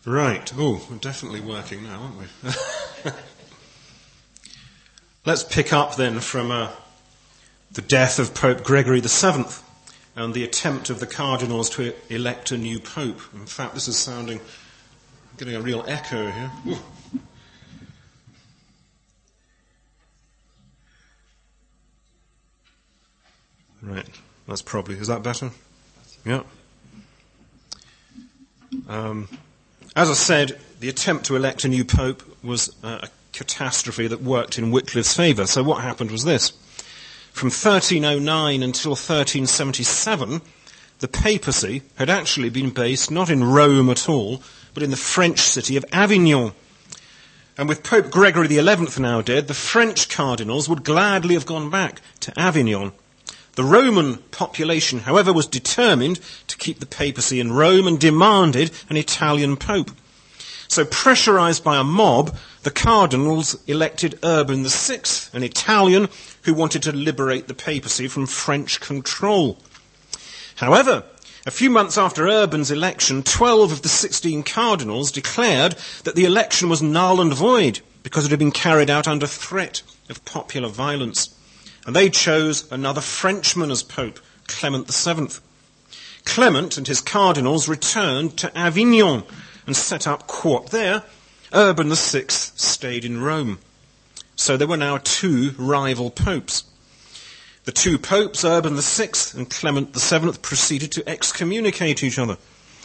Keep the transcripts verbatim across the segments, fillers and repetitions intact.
Right. Oh, we're definitely working now, aren't we? Let's pick up then from uh, the death of Pope Gregory the Seventh and the attempt of the cardinals to elect a new pope. In fact, this is sounding, getting a real echo here. Ooh. Right. That's probably, is that better? Yeah. Um, as I said, the attempt to elect a new pope was uh, a catastrophe that worked in Wycliffe's favour. So what happened was this. From thirteen oh nine until thirteen seventy-seven, the papacy had actually been based not in Rome at all, but in the French city of Avignon. And with Pope Gregory the Eleventh now dead, the French cardinals would gladly have gone back to Avignon. The Roman population, however, was determined to keep the papacy in Rome and demanded an Italian pope. So, pressurised by a mob, the cardinals elected Urban the Sixth, an Italian who wanted to liberate the papacy from French control. However, a few months after Urban's election, twelve of the sixteen cardinals declared that the election was null and void because it had been carried out under threat of popular violence. And they chose another Frenchman as pope, Clement the Seventh. Clement and his cardinals returned to Avignon and set up court there. Urban the Sixth stayed in Rome. So there were now two rival popes. The two popes, Urban the Sixth and Clement the Seventh, proceeded to excommunicate each other.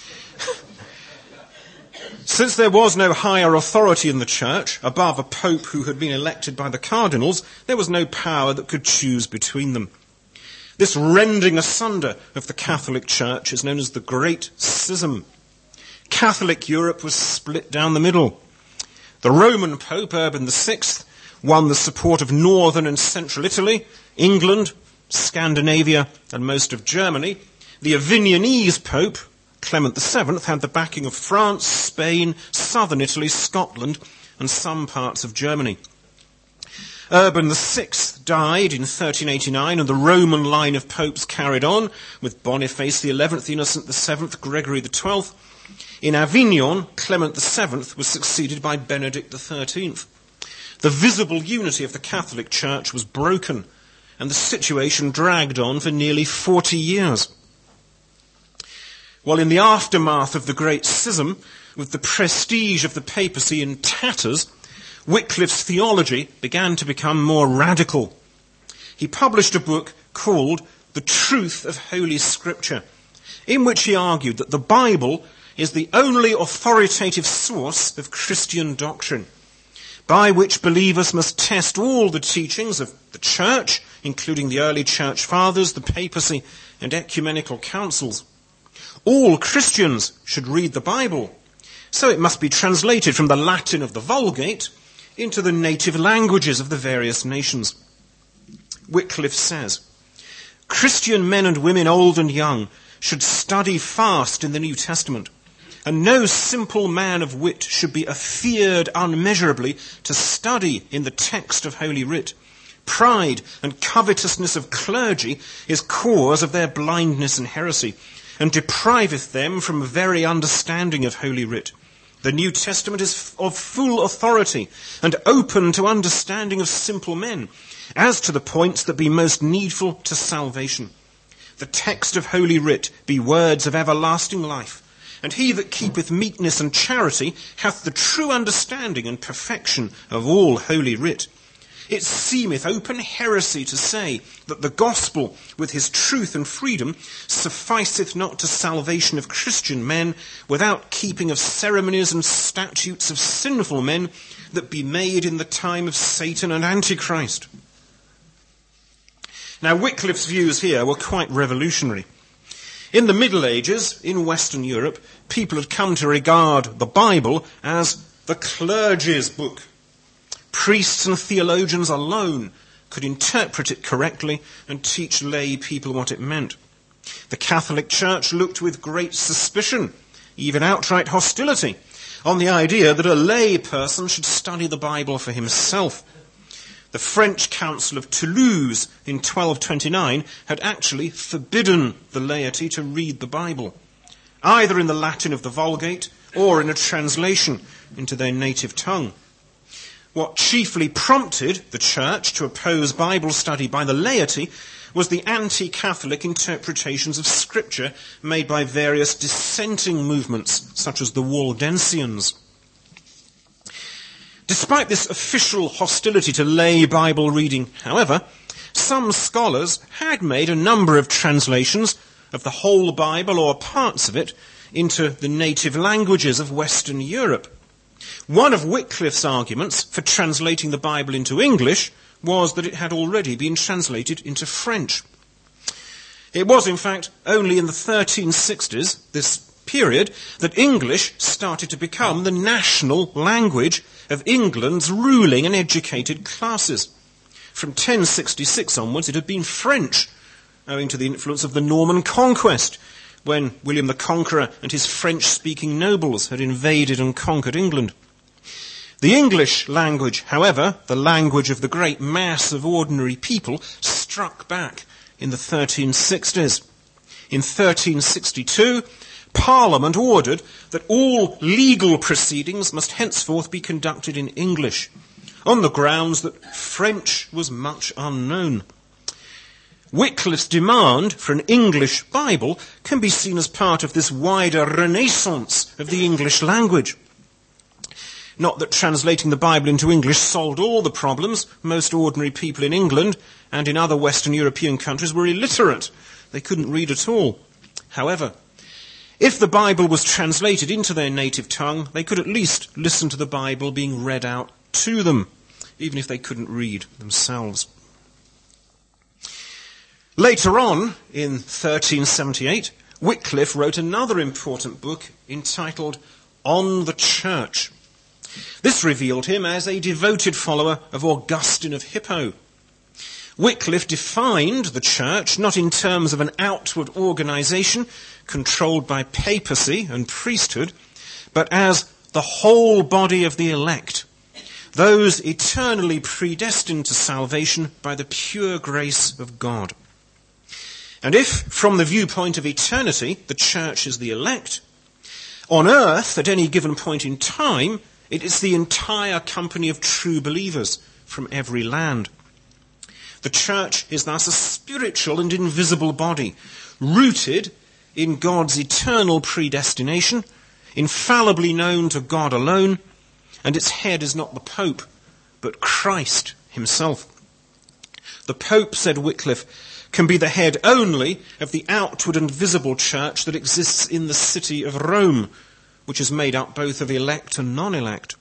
Since there was no higher authority in the church, above a pope who had been elected by the cardinals, there was no power that could choose between them. This rending asunder of the Catholic Church is known as the Great Schism. Catholic Europe was split down the middle. The Roman Pope, Urban the Sixth, won the support of northern and central Italy, England, Scandinavia, and most of Germany. The Avignonese Pope, Clement the Seventh, had the backing of France, Spain, southern Italy, Scotland, and some parts of Germany. Urban the Sixth died in thirteen eighty-nine, and the Roman line of popes carried on, with Boniface the Eleventh, Innocent the Seventh, Gregory the Twelfth. In Avignon, Clement the Seventh was succeeded by Benedict the Thirteenth. The visible unity of the Catholic Church was broken, and the situation dragged on for nearly forty years. Well, in the aftermath of the Great Schism, with the prestige of the papacy in tatters, Wycliffe's theology began to become more radical. He published a book called The Truth of Holy Scripture, in which he argued that the Bible is the only authoritative source of Christian doctrine, by which believers must test all the teachings of the Church, including the early Church Fathers, the papacy, and ecumenical councils. All Christians should read the Bible, so it must be translated from the Latin of the Vulgate into the native languages of the various nations. Wycliffe says, Christian men and women, old and young, should study fast in the New Testament, and no simple man of wit should be afeared unmeasurably to study in the text of Holy Writ. Pride and covetousness of clergy is cause of their blindness and heresy, and depriveth them from very understanding of Holy Writ. The New Testament is of full authority, and open to understanding of simple men, as to the points that be most needful to salvation. The text of Holy Writ be words of everlasting life, and he that keepeth meekness and charity hath the true understanding and perfection of all Holy Writ. It seemeth open heresy to say that the gospel, with his truth and freedom, sufficeth not to salvation of Christian men, without keeping of ceremonies and statutes of sinful men that be made in the time of Satan and Antichrist. Now, Wycliffe's views here were quite revolutionary. In the Middle Ages, in Western Europe, people had come to regard the Bible as the clergy's book. Priests and theologians alone could interpret it correctly and teach lay people what it meant. The Catholic Church looked with great suspicion, even outright hostility, on the idea that a lay person should study the Bible for himself. The French Council of Toulouse in twelve twenty-nine had actually forbidden the laity to read the Bible, either in the Latin of the Vulgate or in a translation into their native tongue. What chiefly prompted the church to oppose Bible study by the laity was the anti-Catholic interpretations of Scripture made by various dissenting movements, such as the Waldensians. Despite this official hostility to lay Bible reading, however, some scholars had made a number of translations of the whole Bible or parts of it into the native languages of Western Europe. One of Wycliffe's arguments for translating the Bible into English was that it had already been translated into French. It was, in fact, only in the thirteen sixties, this period, that English started to become the national language of England's ruling and educated classes. From ten sixty-six onwards, it had been French, owing to the influence of the Norman conquest, when William the Conqueror and his French-speaking nobles had invaded and conquered England. The English language, however, the language of the great mass of ordinary people, struck back in the thirteen sixties. In thirteen sixty-two, Parliament ordered that all legal proceedings must henceforth be conducted in English, on the grounds that French was much unknown. Wycliffe's demand for an English Bible can be seen as part of this wider renaissance of the English language. Not that translating the Bible into English solved all the problems. Most ordinary people in England and in other Western European countries were illiterate. They couldn't read at all. However, if the Bible was translated into their native tongue, they could at least listen to the Bible being read out to them, even if they couldn't read themselves. Later on, in thirteen seventy-eight, Wycliffe wrote another important book entitled On the Church. This revealed him as a devoted follower of Augustine of Hippo. Wycliffe defined the church not in terms of an outward organization controlled by papacy and priesthood, but as the whole body of the elect, those eternally predestined to salvation by the pure grace of God. And if, from the viewpoint of eternity, the church is the elect, on earth, at any given point in time, it is the entire company of true believers from every land. The church is thus a spiritual and invisible body, rooted in God's eternal predestination, infallibly known to God alone, and its head is not the Pope, but Christ himself. The Pope, said Wycliffe, can be the head only of the outward and visible church that exists in the city of Rome, which is made up both of elect and non-elect.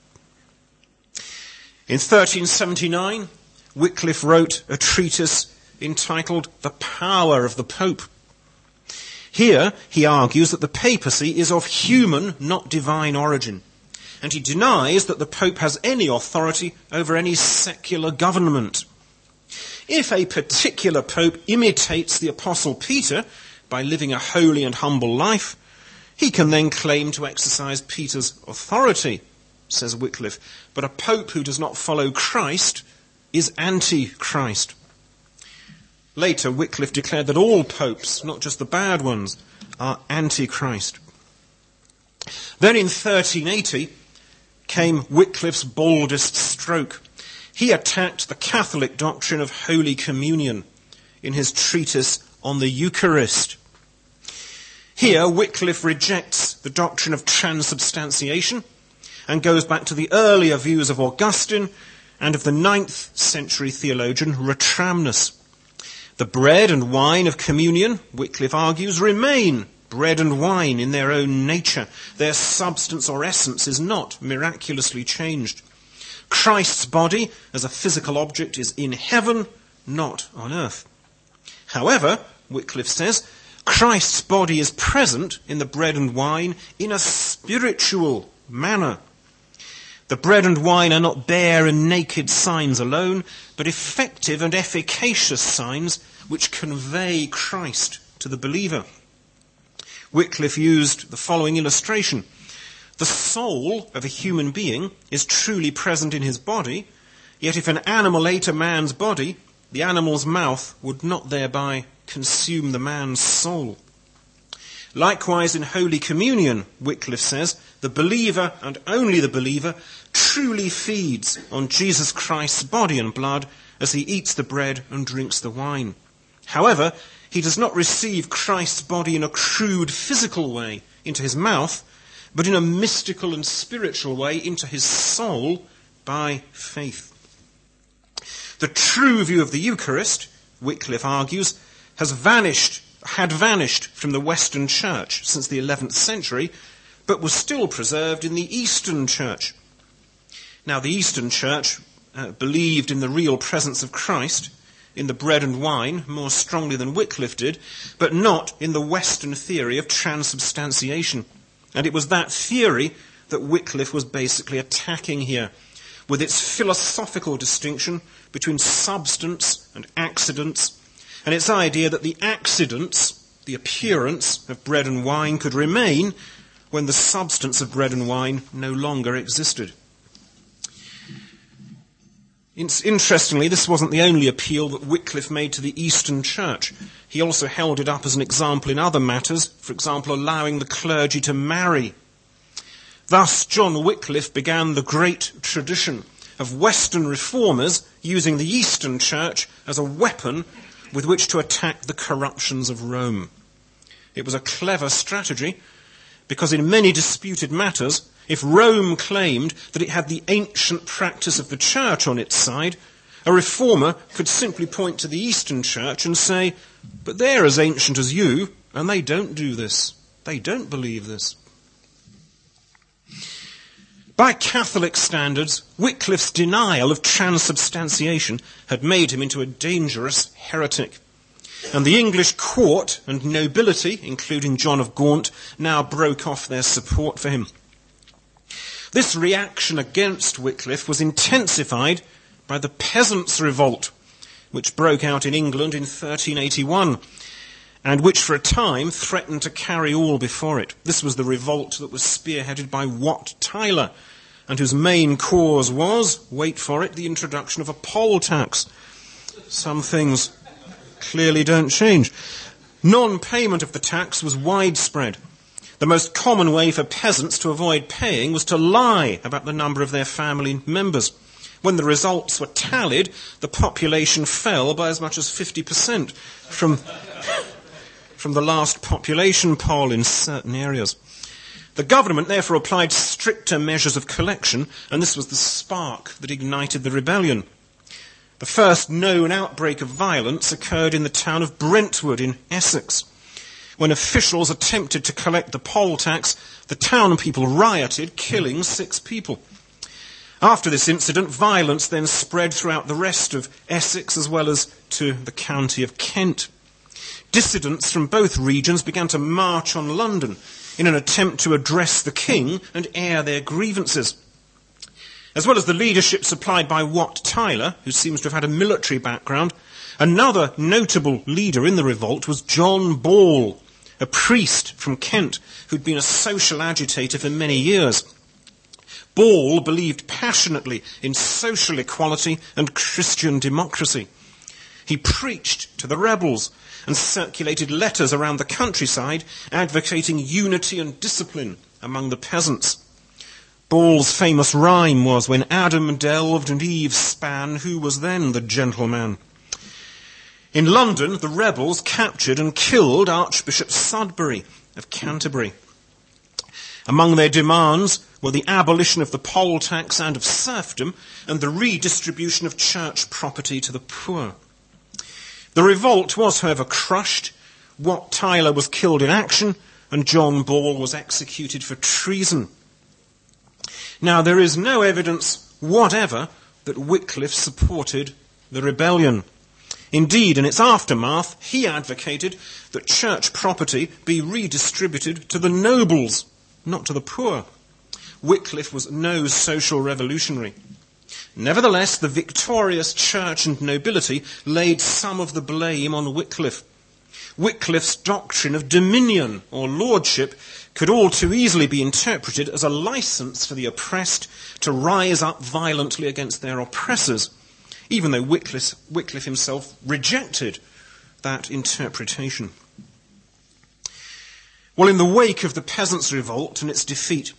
In thirteen seventy-nine, Wycliffe wrote a treatise entitled The Power of the Pope. Here he argues that the papacy is of human, not divine origin, and he denies that the Pope has any authority over any secular government. If a particular Pope imitates the Apostle Peter by living a holy and humble life, he can then claim to exercise Peter's authority, says Wycliffe. But a Pope who does not follow Christ is anti-Christ. Later, Wycliffe declared that all popes, not just the bad ones, are anti-Christ. Then in thirteen eighty came Wycliffe's boldest stroke. He attacked the Catholic doctrine of Holy Communion in his treatise on the Eucharist. Here, Wycliffe rejects the doctrine of transubstantiation and goes back to the earlier views of Augustine and of the ninth century theologian Ratramnus. The bread and wine of communion, Wycliffe argues, remain bread and wine in their own nature. Their substance or essence is not miraculously changed. Christ's body as a physical object is in heaven, not on earth. However, Wycliffe says, Christ's body is present in the bread and wine in a spiritual manner. The bread and wine are not bare and naked signs alone, but effective and efficacious signs which convey Christ to the believer. Wycliffe used the following illustration. The soul of a human being is truly present in his body, yet if an animal ate a man's body, the animal's mouth would not thereby consume the man's soul. Likewise in Holy Communion, Wycliffe says, the believer, and only the believer, truly feeds on Jesus Christ's body and blood as he eats the bread and drinks the wine. However, he does not receive Christ's body in a crude physical way into his mouth, but in a mystical and spiritual way into his soul by faith. The true view of the Eucharist, Wycliffe argues, has vanished, had vanished from the Western Church since the eleventh century, but was still preserved in the Eastern Church. Now, the Eastern Church uh, believed in the real presence of Christ in the bread and wine more strongly than Wycliffe did, but not in the Western theory of transubstantiation. And it was that theory that Wycliffe was basically attacking here, with its philosophical distinction between substance and accidents, and its idea that the accidents, the appearance of bread and wine, could remain when the substance of bread and wine no longer existed. Interestingly, this wasn't the only appeal that Wycliffe made to the Eastern Church. He also held it up as an example in other matters, for example, allowing the clergy to marry. Thus, John Wycliffe began the great tradition of Western reformers using the Eastern Church as a weapon with which to attack the corruptions of Rome. It was a clever strategy, because in many disputed matters, if Rome claimed that it had the ancient practice of the Church on its side, a reformer could simply point to the Eastern Church and say, but they're as ancient as you, and they don't do this. They don't believe this. By Catholic standards, Wycliffe's denial of transubstantiation had made him into a dangerous heretic. And the English court and nobility, including John of Gaunt, now broke off their support for him. This reaction against Wycliffe was intensified by the Peasants' Revolt, which broke out in England in thirteen eighty-one, and which for a time threatened to carry all before it. This was the revolt that was spearheaded by Wat Tyler, and whose main cause was, wait for it, the introduction of a poll tax. Some things clearly don't change. Non-payment of the tax was widespread. The most common way for peasants to avoid paying was to lie about the number of their family members. When the results were tallied, the population fell by as much as fifty percent from, from the last population poll in certain areas. The government therefore applied stricter measures of collection, and this was the spark that ignited the rebellion. The first known outbreak of violence occurred in the town of Brentwood in Essex. When officials attempted to collect the poll tax, the town people rioted, killing six people. After this incident, violence then spread throughout the rest of Essex as well as to the county of Kent. Dissidents from both regions began to march on London in an attempt to address the king and air their grievances. As well as the leadership supplied by Wat Tyler, who seems to have had a military background, another notable leader in the revolt was John Ball, a priest from Kent who'd been a social agitator for many years. Ball believed passionately in social equality and Christian democracy. He preached to the rebels and circulated letters around the countryside advocating unity and discipline among the peasants. Ball's famous rhyme was, when Adam delved and Eve span, who was then the gentleman? In London, the rebels captured and killed Archbishop Sudbury of Canterbury. Among their demands were the abolition of the poll tax and of serfdom and the redistribution of church property to the poor. The revolt was, however, crushed. Wat Tyler was killed in action and John Ball was executed for treason. Now, there is no evidence whatever that Wycliffe supported the rebellion. Indeed, in its aftermath, he advocated that church property be redistributed to the nobles, not to the poor. Wycliffe was no social revolutionary. Nevertheless, the victorious church and nobility laid some of the blame on Wycliffe. Wycliffe's doctrine of dominion or lordship could all too easily be interpreted as a license for the oppressed to rise up violently against their oppressors, even though Wycliffe, Wycliffe himself rejected that interpretation. Well, in the wake of the Peasants' Revolt and its defeat,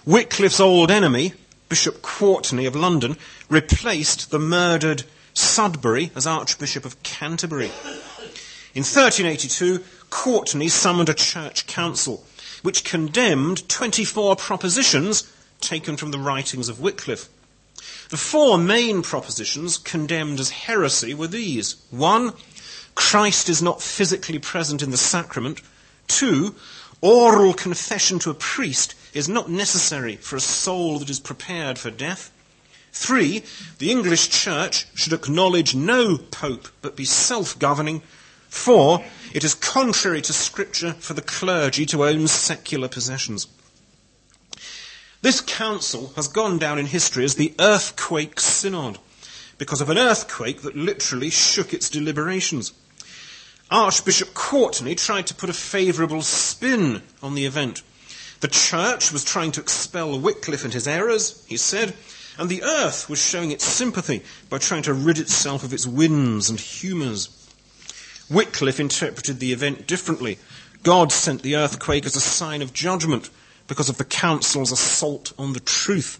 Wycliffe's old enemy, Bishop Courtenay of London, replaced the murdered Sudbury as Archbishop of Canterbury. In thirteen eighty-two, Courtenay summoned a church council, which condemned twenty-four propositions taken from the writings of Wycliffe. The four main propositions condemned as heresy were these. One, Christ is not physically present in the sacrament. Two, oral confession to a priest is not necessary for a soul that is prepared for death. Three, the English Church should acknowledge no pope but be self-governing. Four, it is contrary to Scripture for the clergy to own secular possessions. This council has gone down in history as the Earthquake Synod, because of an earthquake that literally shook its deliberations. Archbishop Courtenay tried to put a favourable spin on the event. The church was trying to expel Wycliffe and his errors, he said, and the earth was showing its sympathy by trying to rid itself of its winds and humours. Wycliffe interpreted the event differently. God sent the earthquake as a sign of judgment because of the council's assault on the truth.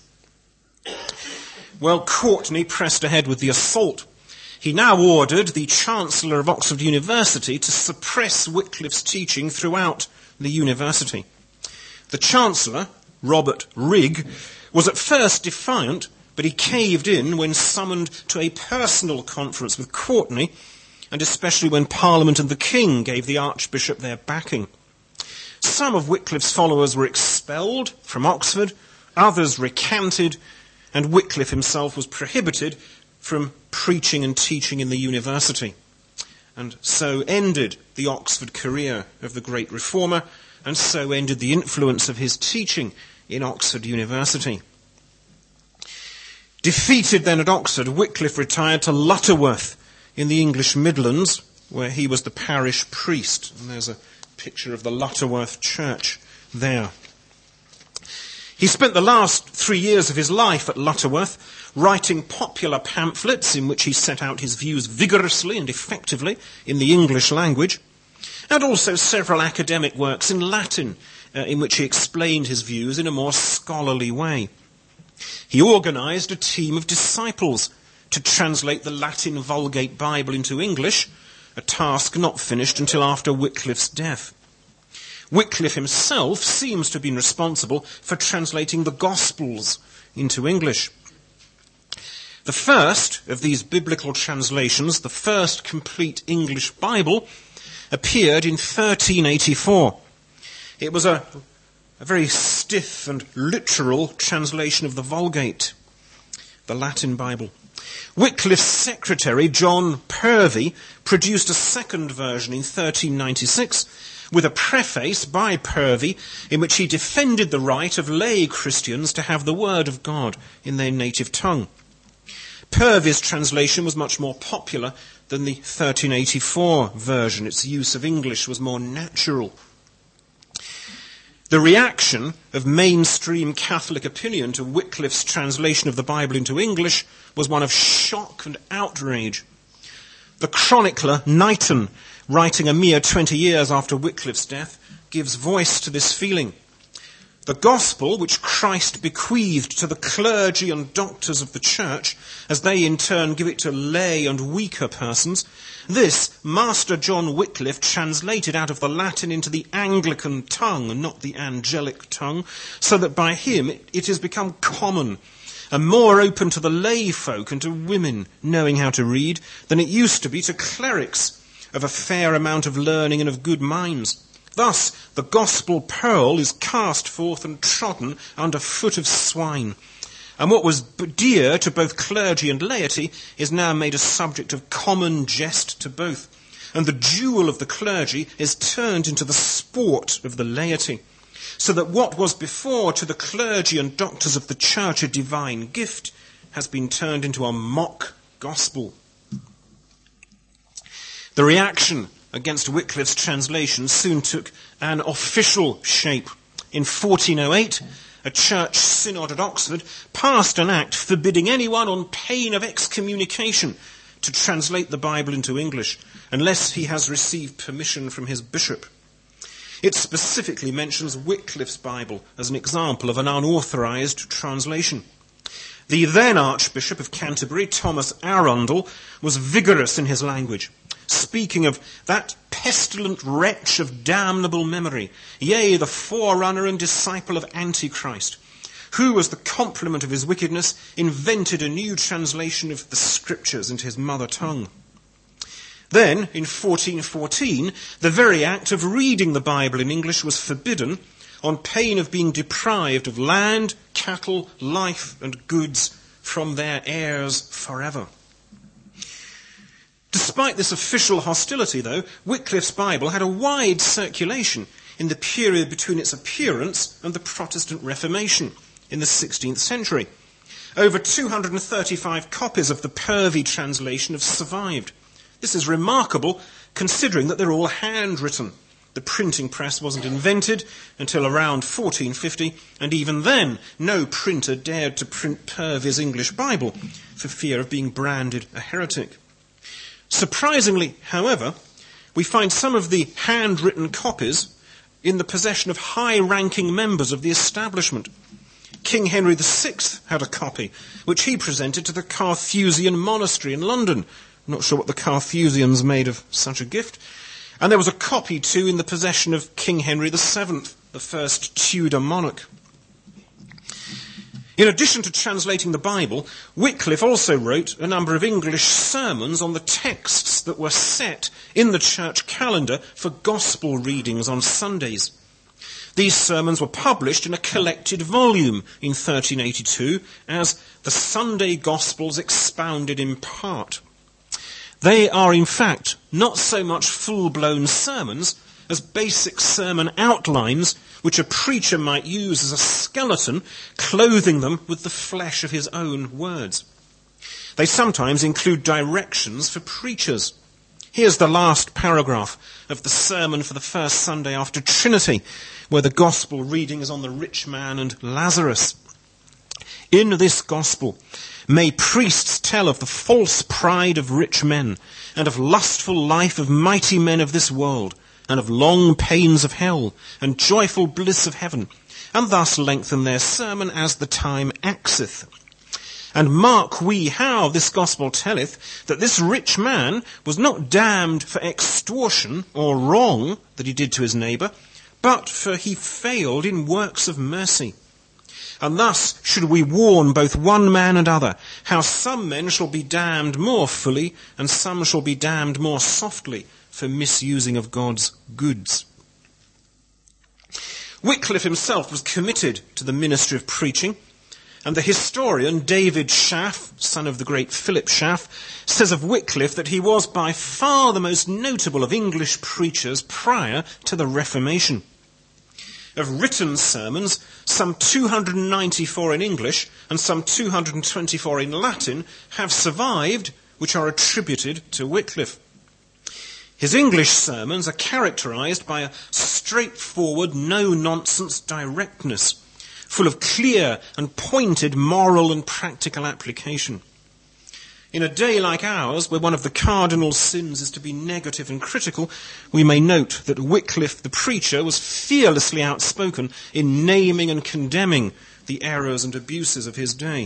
Well, Courtenay pressed ahead with the assault. He now ordered the Chancellor of Oxford University to suppress Wycliffe's teaching throughout the university. The Chancellor, Robert Rigg, was at first defiant, but he caved in when summoned to a personal conference with Courtenay, and especially when Parliament and the King gave the Archbishop their backing. Some of Wycliffe's followers were expelled from Oxford, others recanted, and Wycliffe himself was prohibited from preaching and teaching in the university. And so ended the Oxford career of the great reformer, and so ended the influence of his teaching in Oxford University. Defeated then at Oxford, Wycliffe retired to Lutterworth in the English Midlands, where he was the parish priest. And there's a picture of the Lutterworth church there. He spent the last three years of his life at Lutterworth writing popular pamphlets in which he set out his views vigorously and effectively in the English language, and also several academic works in Latin uh, in which he explained his views in a more scholarly way. He organised a team of disciples to translate the Latin Vulgate Bible into English, a task not finished until after Wycliffe's death. Wycliffe himself seems to have been responsible for translating the Gospels into English. The first of these biblical translations, the first complete English Bible, appeared in thirteen eighty-four. It was a, a very stiff and literal translation of the Vulgate, the Latin Bible. Wycliffe's secretary, John Purvey, produced a second version in thirteen ninety-six with a preface by Purvey in which he defended the right of lay Christians to have the Word of God in their native tongue. Purvey's translation was much more popular than the thirteen eighty-four version. Its use of English was more natural. The reaction of mainstream Catholic opinion to Wycliffe's translation of the Bible into English was one of shock and outrage. The chronicler Knighton, writing a mere twenty years after Wycliffe's death, gives voice to this feeling. The gospel which Christ bequeathed to the clergy and doctors of the church, as they in turn give it to lay and weaker persons, this Master John Wycliffe translated out of the Latin into the Anglican tongue and not the angelic tongue, so that by him it, it has become common and more open to the lay folk and to women knowing how to read than it used to be to clerics of a fair amount of learning and of good minds. Thus, the gospel pearl is cast forth and trodden under foot of swine. And what was dear to both clergy and laity is now made a subject of common jest to both. And the jewel of the clergy is turned into the sport of the laity. So that what was before to the clergy and doctors of the church a divine gift has been turned into a mock gospel. The reaction against Wycliffe's translation soon took an official shape. In fourteen oh eight, a church synod at Oxford passed an act forbidding anyone on pain of excommunication to translate the Bible into English, unless he has received permission from his bishop. It specifically mentions Wycliffe's Bible as an example of an unauthorized translation. The then Archbishop of Canterbury, Thomas Arundel, was vigorous in his language, speaking of that pestilent wretch of damnable memory, yea, the forerunner and disciple of Antichrist, who, as the complement of his wickedness, invented a new translation of the Scriptures into his mother tongue. Then, in fourteen fourteen, the very act of reading the Bible in English was forbidden on pain of being deprived of land, cattle, life, and goods from their heirs forever. Despite this official hostility, though, Wycliffe's Bible had a wide circulation in the period between its appearance and the Protestant Reformation in the sixteenth century. Over two hundred thirty-five copies of the Purvey translation have survived. This is remarkable, considering that they're all handwritten. The printing press wasn't invented until around fourteen fifty, and even then no printer dared to print Purvey's English Bible for fear of being branded a heretic. Surprisingly, however, we find some of the handwritten copies in the possession of high-ranking members of the establishment. King Henry the Sixth had a copy, which he presented to the Carthusian monastery in London. I'm not sure what the Carthusians made of such a gift. And there was a copy, too, in the possession of King Henry the Seventh, the first Tudor monarch. In addition to translating the Bible, Wycliffe also wrote a number of English sermons on the texts that were set in the church calendar for gospel readings on Sundays. These sermons were published in a collected volume in thirteen eighty-two as The Sunday Gospels Expounded in Part. They are, in fact, not so much full-blown sermons as basic sermon outlines which a preacher might use as a skeleton, clothing them with the flesh of his own words. They sometimes include directions for preachers. Here's the last paragraph of the sermon for the first Sunday after Trinity, where the gospel reading is on the rich man and Lazarus. In this gospel, may priests tell of the false pride of rich men, and of lustful life of mighty men of this world, and of long pains of hell, and joyful bliss of heaven, and thus lengthen their sermon as the time axeth. And mark we how this gospel telleth that this rich man was not damned for extortion or wrong that he did to his neighbour, but for he failed in works of mercy. And thus should we warn both one man and other, how some men shall be damned more fully, and some shall be damned more softly for misusing of God's goods. Wycliffe himself was committed to the ministry of preaching, and the historian David Schaff, son of the great Philip Schaff, says of Wycliffe that he was by far the most notable of English preachers prior to the Reformation. Of written sermons, some two hundred ninety-four in English and some two hundred twenty-four in Latin have survived, which are attributed to Wycliffe. His English sermons are characterized by a straightforward, no-nonsense directness, full of clear and pointed moral and practical application. In a day like ours, where one of the cardinal sins is to be negative and critical, we may note that Wycliffe the preacher was fearlessly outspoken in naming and condemning the errors and abuses of his day.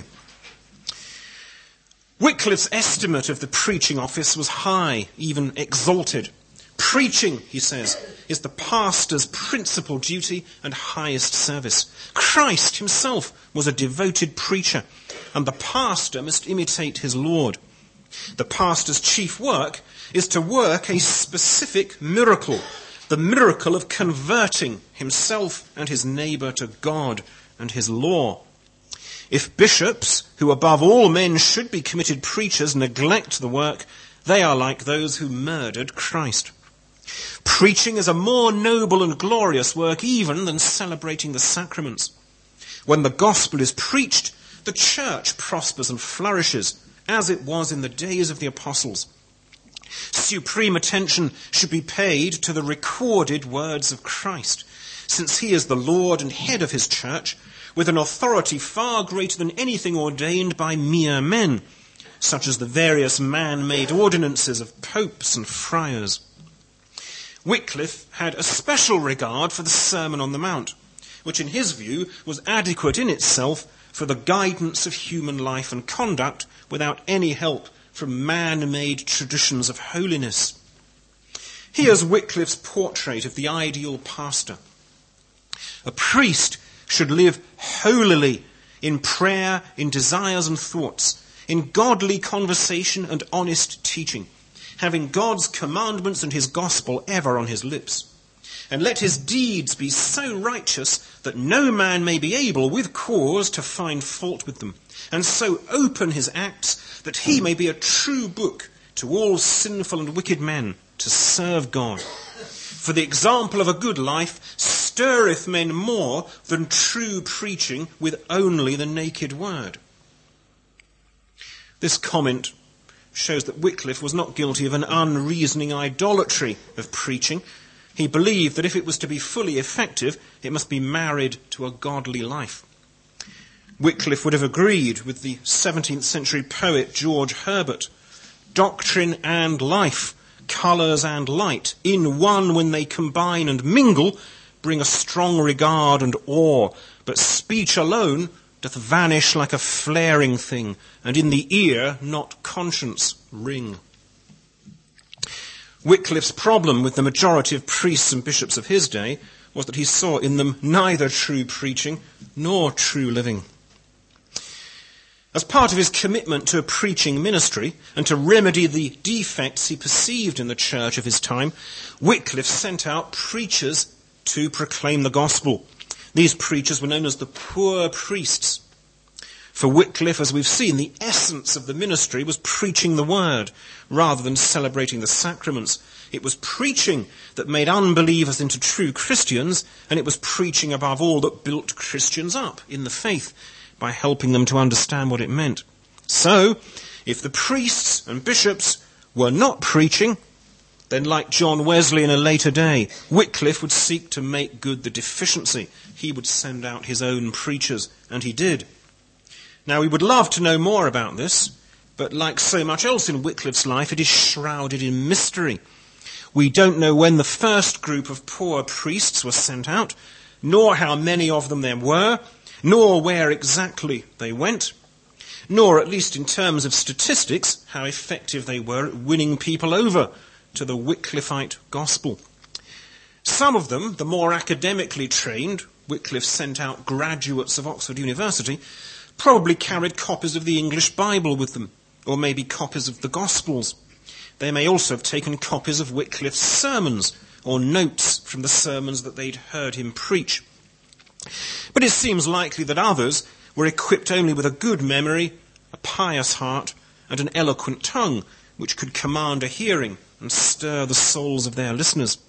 Wycliffe's estimate of the preaching office was high, even exalted. Preaching, he says, is the pastor's principal duty and highest service. Christ himself was a devoted preacher, and the pastor must imitate his Lord. The pastor's chief work is to work a specific miracle, the miracle of converting himself and his neighbour to God and his law. If bishops, who above all men should be committed preachers, neglect the work, they are like those who murdered Christ. Preaching is a more noble and glorious work even than celebrating the sacraments. When the gospel is preached, the church prospers and flourishes, as it was in the days of the apostles. Supreme attention should be paid to the recorded words of Christ, since he is the Lord and head of his church, with an authority far greater than anything ordained by mere men, such as the various man-made ordinances of popes and friars. Wycliffe had a special regard for the Sermon on the Mount, which in his view was adequate in itself for the guidance of human life and conduct without any help from man-made traditions of holiness. Here's Wycliffe's portrait of the ideal pastor. A priest should live holily in prayer, in desires and thoughts, in godly conversation and honest teaching, having God's commandments and his gospel ever on his lips. And let his deeds be so righteous that no man may be able with cause to find fault with them, and so open his acts that he may be a true book to all sinful and wicked men to serve God. For the example of a good life stirreth men more than true preaching with only the naked word. This comment shows that Wycliffe was not guilty of an unreasoning idolatry of preaching. He believed that if it was to be fully effective, it must be married to a godly life. Wycliffe would have agreed with the seventeenth century poet George Herbert. Doctrine and life, colours and light, in one when they combine and mingle, bring a strong regard and awe, but speech alone doth vanish like a flaring thing, and in the ear not conscience ring. Wycliffe's problem with the majority of priests and bishops of his day was that he saw in them neither true preaching nor true living. As part of his commitment to a preaching ministry and to remedy the defects he perceived in the church of his time, Wycliffe sent out preachers to proclaim the gospel. These preachers were known as the poor priests. For Wycliffe, as we've seen, the essence of the ministry was preaching the word rather than celebrating the sacraments. It was preaching that made unbelievers into true Christians, and it was preaching above all that built Christians up in the faith by helping them to understand what it meant. So, if the priests and bishops were not preaching, then like John Wesley in a later day, Wycliffe would seek to make good the deficiency. He would send out his own preachers, and he did. Now, we would love to know more about this, but like so much else in Wycliffe's life, it is shrouded in mystery. We don't know when the first group of poor priests were sent out, nor how many of them there were, nor where exactly they went, nor, at least in terms of statistics, how effective they were at winning people over to the Wycliffite gospel. Some of them, the more academically trained, Wycliffe sent out graduates of Oxford University, probably carried copies of the English Bible with them, or maybe copies of the Gospels. They may also have taken copies of Wycliffe's sermons, or notes from the sermons that they'd heard him preach. But it seems likely that others were equipped only with a good memory, a pious heart, and an eloquent tongue, which could command a hearing and stir the souls of their listeners.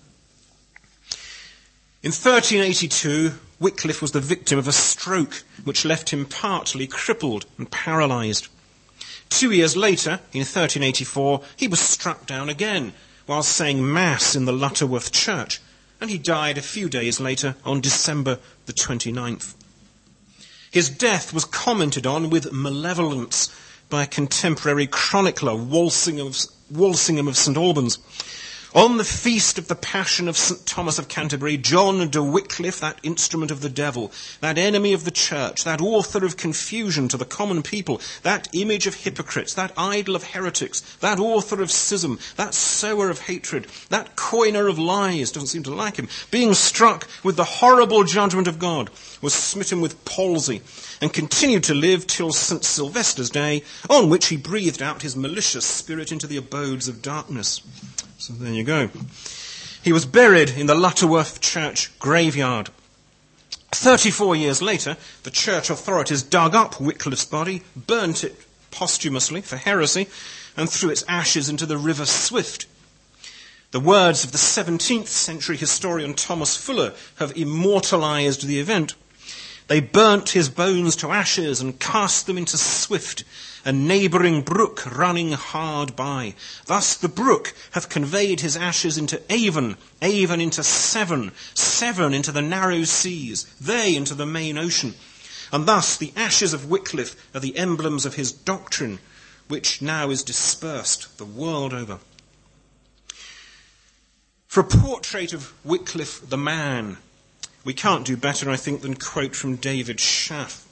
In thirteen eighty-two, Wycliffe was the victim of a stroke which left him partly crippled and paralysed. Two years later, in thirteen eighty-four, he was struck down again while saying Mass in the Lutterworth Church, and he died a few days later on December the twenty-ninth. His death was commented on with malevolence by a contemporary chronicler, Walsingham of, Walsingham of St Albans. On the feast of the Passion of St Thomas of Canterbury, John de Wycliffe, that instrument of the devil, that enemy of the church, that author of confusion to the common people, that image of hypocrites, that idol of heretics, that author of schism, that sower of hatred, that coiner of lies, doesn't seem to like him, being struck with the horrible judgment of God, was smitten with palsy, and continued to live till St Sylvester's day, on which he breathed out his malicious spirit into the abodes of darkness. So there you go. He was buried in the Lutterworth Church graveyard. Thirty-four years later, the church authorities dug up Wycliffe's body, burnt it posthumously for heresy, and threw its ashes into the River Swift. The words of the seventeenth century historian Thomas Fuller have immortalised the event. They burnt his bones to ashes and cast them into Swift, a neighbouring brook running hard by. Thus the brook hath conveyed his ashes into Avon, Avon into Severn, Severn into the narrow seas, they into the main ocean. And thus the ashes of Wycliffe are the emblems of his doctrine, which now is dispersed the world over. For a portrait of Wycliffe the man, we can't do better, I think, than quote from David Schaff.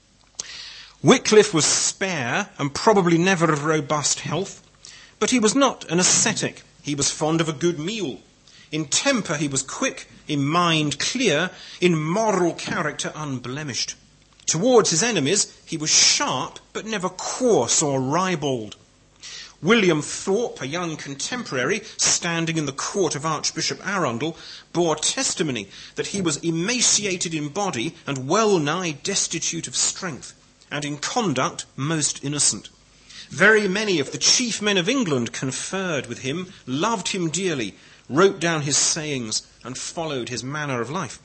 Wycliffe was spare and probably never of robust health, but he was not an ascetic. He was fond of a good meal. In temper he was quick, in mind clear, in moral character unblemished. Towards his enemies he was sharp, but never coarse or ribald. William Thorpe, a young contemporary, standing in the court of Archbishop Arundel, bore testimony that he was emaciated in body and well nigh destitute of strength, and in conduct most innocent. Very many of the chief men of England conferred with him, loved him dearly, wrote down his sayings, and followed his manner of life.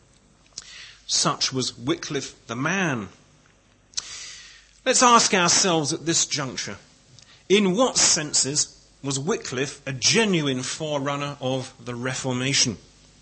Such was Wycliffe the man. Let's ask ourselves at this juncture, in what senses was Wycliffe a genuine forerunner of the Reformation?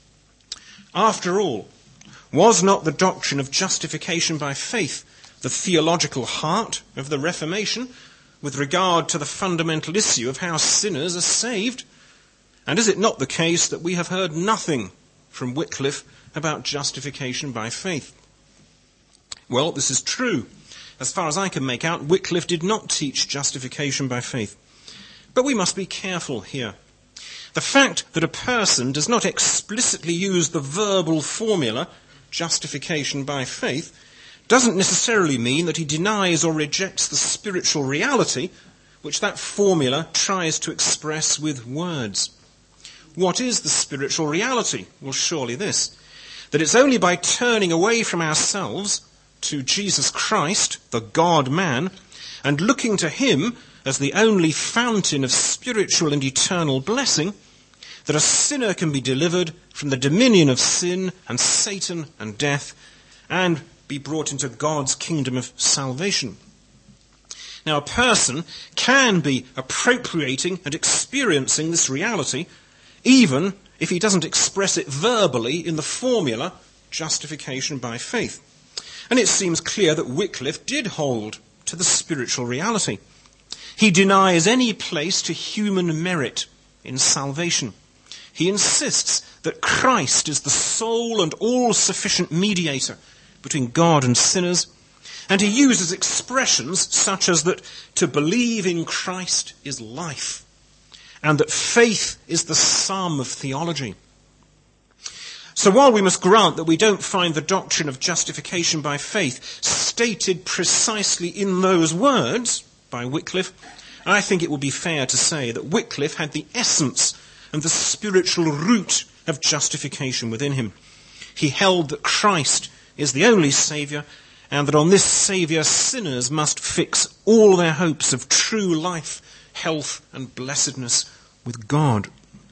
After all, was not the doctrine of justification by faith the theological heart of the Reformation with regard to the fundamental issue of how sinners are saved? And is it not the case that we have heard nothing from Wycliffe about justification by faith? Well, this is true. As far as I can make out, Wycliffe did not teach justification by faith. But we must be careful here. The fact that a person does not explicitly use the verbal formula, justification by faith, doesn't necessarily mean that he denies or rejects the spiritual reality which that formula tries to express with words. What is the spiritual reality? Well, surely this, that it's only by turning away from ourselves to Jesus Christ, the God-man, and looking to him as the only fountain of spiritual and eternal blessing, that a sinner can be delivered from the dominion of sin and Satan and death, and be brought into God's kingdom of salvation. Now, a person can be appropriating and experiencing this reality, even if he doesn't express it verbally in the formula, justification by faith. And it seems clear that Wycliffe did hold to the spiritual reality. He denies any place to human merit in salvation. He insists that Christ is the sole and all-sufficient mediator between God and sinners, and he uses expressions such as that to believe in Christ is life, and that faith is the sum of theology. So while we must grant that we don't find the doctrine of justification by faith stated precisely in those words by Wycliffe, I think it would be fair to say that Wycliffe had the essence and the spiritual root of justification within him. He held that Christ is the only Saviour, and that on this Saviour sinners must fix all their hopes of true life, health and blessedness with God.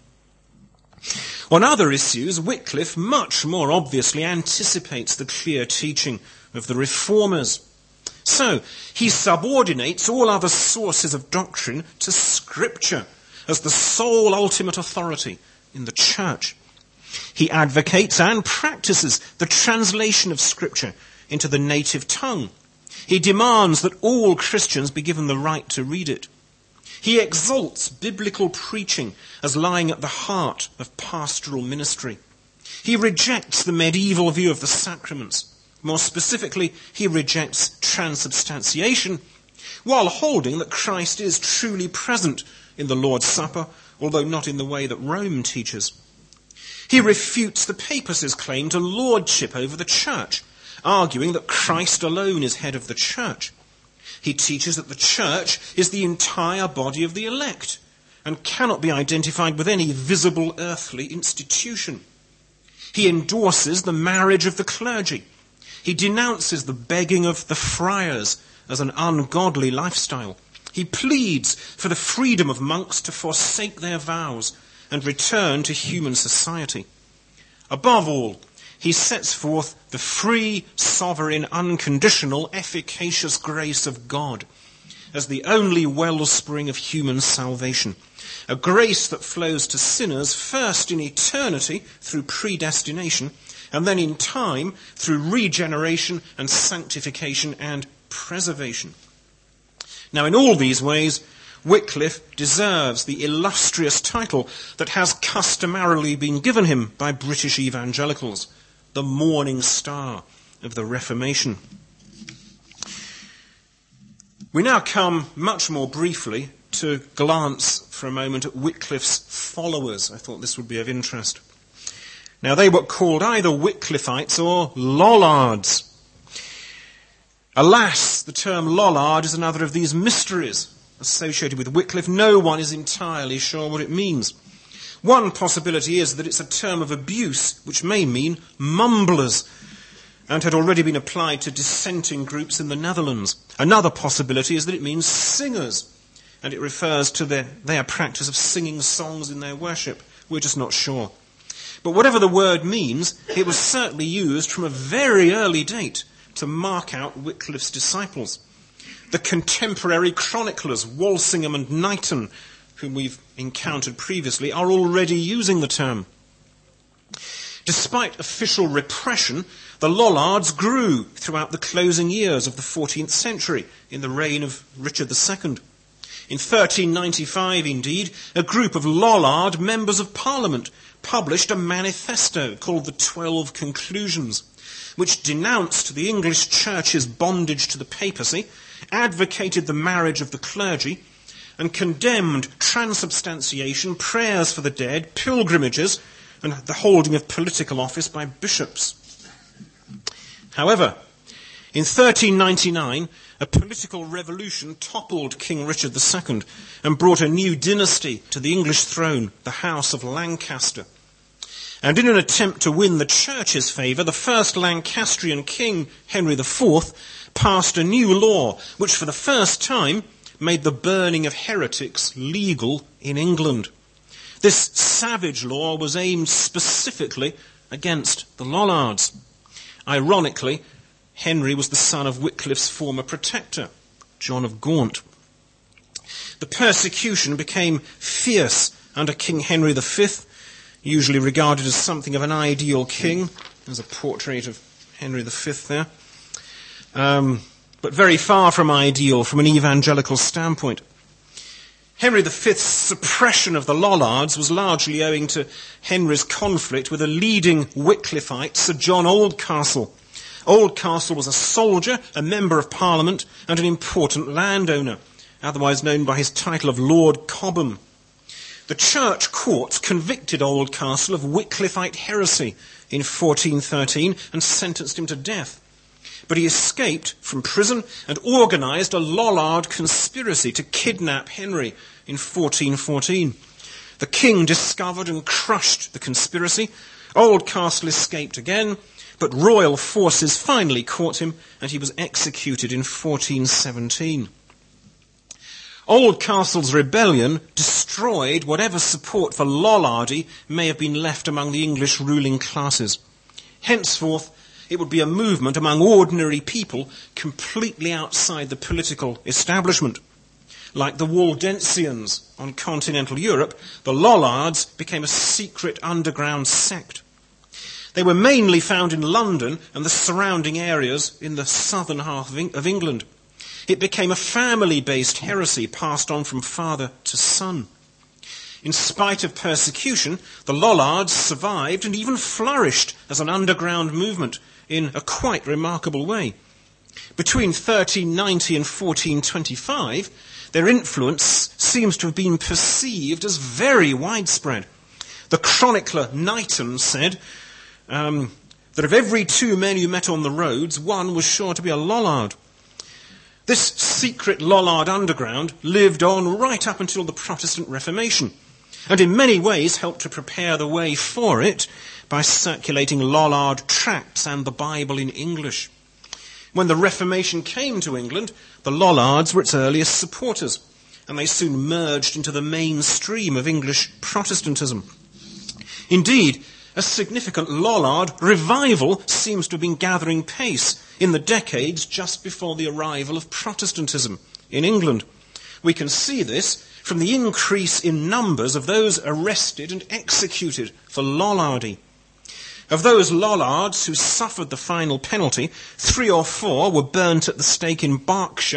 On other issues, Wycliffe much more obviously anticipates the clear teaching of the Reformers. So, he subordinates all other sources of doctrine to Scripture as the sole ultimate authority in the church. He advocates and practices the translation of Scripture into the native tongue. He demands that all Christians be given the right to read it. He exalts biblical preaching as lying at the heart of pastoral ministry. He rejects the medieval view of the sacraments. More specifically, he rejects transubstantiation, while holding that Christ is truly present in the Lord's Supper, although not in the way that Rome teaches. He refutes the papacy's claim to lordship over the church, arguing that Christ alone is head of the church. He teaches that the church is the entire body of the elect and cannot be identified with any visible earthly institution. He endorses the marriage of the clergy. He denounces the begging of the friars as an ungodly lifestyle. He pleads for the freedom of monks to forsake their vows and return to human society. Above all, he sets forth the free, sovereign, unconditional, efficacious grace of God as the only wellspring of human salvation, a grace that flows to sinners first in eternity through predestination, and then in time through regeneration and sanctification and preservation. Now, in all these ways, Wycliffe deserves the illustrious title that has customarily been given him by British evangelicals, the Morning Star of the Reformation. We now come much more briefly to glance for a moment at Wycliffe's followers. I thought this would be of interest. Now, they were called either Wycliffites or Lollards. Alas, the term Lollard is another of these mysteries associated with Wycliffe. No one is entirely sure what it means. One possibility is that it's a term of abuse, which may mean mumblers, and had already been applied to dissenting groups in the Netherlands. Another possibility is that it means singers, and it refers to their, their practice of singing songs in their worship. We're just not sure. But whatever the word means, it was certainly used from a very early date to mark out Wycliffe's disciples. The contemporary chroniclers, Walsingham and Knighton, whom we've encountered previously, are already using the term. Despite official repression, the Lollards grew throughout the closing years of the fourteenth century in the reign of Richard the Second. In thirteen ninety-five, indeed, a group of Lollard members of Parliament published a manifesto called the Twelve Conclusions, which denounced the English Church's bondage to the papacy, advocated the marriage of the clergy, and condemned transubstantiation, prayers for the dead, pilgrimages, and the holding of political office by bishops. However, in thirteen ninety-nine, a political revolution toppled King Richard the Second and brought a new dynasty to the English throne, the House of Lancaster. And in an attempt to win the Church's favour, the first Lancastrian king, Henry the Fourth, passed a new law which for the first time made the burning of heretics legal in England. This savage law was aimed specifically against the Lollards. Ironically, Henry was the son of Wycliffe's former protector, John of Gaunt. The persecution became fierce under King Henry the Fifth, usually regarded as something of an ideal king. There's a portrait of Henry the Fifth there. Um, but very far from ideal from an evangelical standpoint. Henry the Fifth's suppression of the Lollards was largely owing to Henry's conflict with a leading Wycliffite, Sir John Oldcastle. Oldcastle was a soldier, a member of Parliament, and an important landowner, otherwise known by his title of Lord Cobham. The church courts convicted Oldcastle of Wycliffite heresy in fourteen thirteen and sentenced him to death. But he escaped from prison and organised a Lollard conspiracy to kidnap Henry in fourteen fourteen. The king discovered and crushed the conspiracy. Oldcastle escaped again, but royal forces finally caught him and he was executed in fourteen seventeen. Oldcastle's rebellion destroyed whatever support for Lollardy may have been left among the English ruling classes. Henceforth, it would be a movement among ordinary people completely outside the political establishment. Like the Waldensians on continental Europe, the Lollards became a secret underground sect. They were mainly found in London and the surrounding areas in the southern half of England. It became a family-based heresy passed on from father to son. In spite of persecution, the Lollards survived and even flourished as an underground movement in a quite remarkable way. Between thirteen ninety and fourteen twenty-five, their influence seems to have been perceived as very widespread. The chronicler Knighton said um, that of every two men you met on the roads, one was sure to be a Lollard. This secret Lollard underground lived on right up until the Protestant Reformation, and in many ways helped to prepare the way for it by circulating Lollard tracts and the Bible in English. When the Reformation came to England, the Lollards were its earliest supporters, and they soon merged into the mainstream of English Protestantism. Indeed, a significant Lollard revival seems to have been gathering pace in the decades just before the arrival of Protestantism in England. We can see this from the increase in numbers of those arrested and executed for Lollardy. Of those Lollards who suffered the final penalty, three or four were burnt at the stake in Berkshire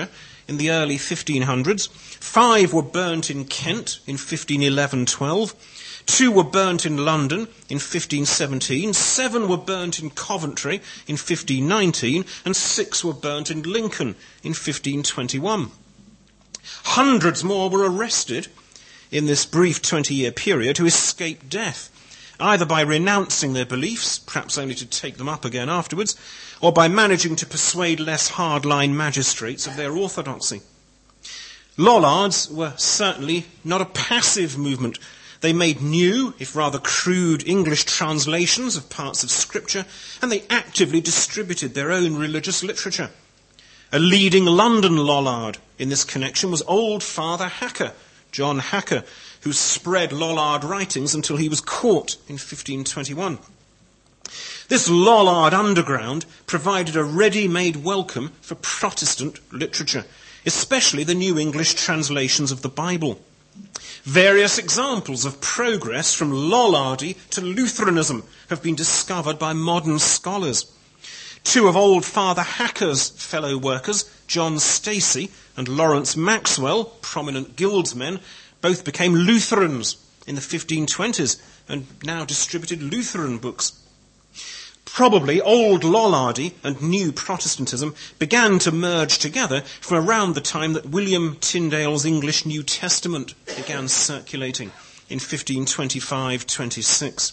in the early fifteen hundreds. Five were burnt in Kent in fifteen eleven twelve. Two were burnt in London in fifteen seventeen. Seven were burnt in Coventry in fifteen nineteen. And six were burnt in Lincoln in fifteen twenty-one. Hundreds more were arrested in this brief twenty-year period who escaped death, either by renouncing their beliefs, perhaps only to take them up again afterwards, or by managing to persuade less hardline magistrates of their orthodoxy. Lollards were certainly not a passive movement. They made new, if rather crude, English translations of parts of Scripture, and they actively distributed their own religious literature. A leading London Lollard in this connection was old Father Hacker, John Hacker, who spread Lollard writings until he was caught in fifteen twenty-one. This Lollard underground provided a ready-made welcome for Protestant literature, especially the New English translations of the Bible. Various examples of progress from Lollardy to Lutheranism have been discovered by modern scholars. Two of old Father Hacker's fellow workers, John Stacey and Lawrence Maxwell, prominent guildsmen, both became Lutherans in the fifteen twenties and now distributed Lutheran books. Probably old Lollardy and new Protestantism began to merge together from around the time that William Tyndale's English New Testament began circulating in fifteen twenty-five twenty-six.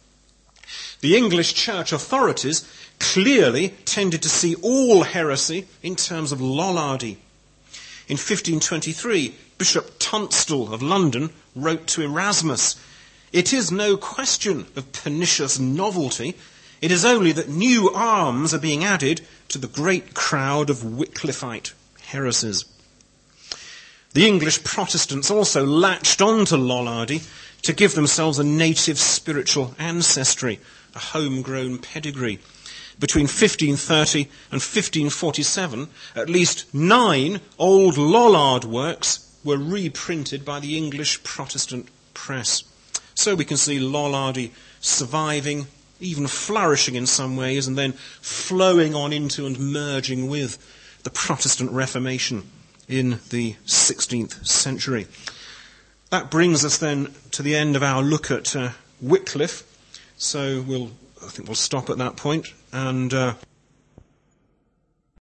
The English church authorities clearly tended to see all heresy in terms of Lollardy. In fifteen twenty-three, Bishop Tunstall of London wrote to Erasmus, "It is no question of pernicious novelty. It is only that new arms are being added to the great crowd of Wycliffite heresies." The English Protestants also latched on to Lollardy to give themselves a native spiritual ancestry, a homegrown pedigree. Between fifteen thirty and fifteen forty-seven, at least nine old Lollard works were reprinted by the English Protestant press. So we can see Lollardy surviving, even flourishing in some ways, and then flowing on into and merging with the Protestant Reformation in the sixteenth century. That brings us then to the end of our look at uh, Wycliffe. So we'll, I think we'll stop at that point and... Uh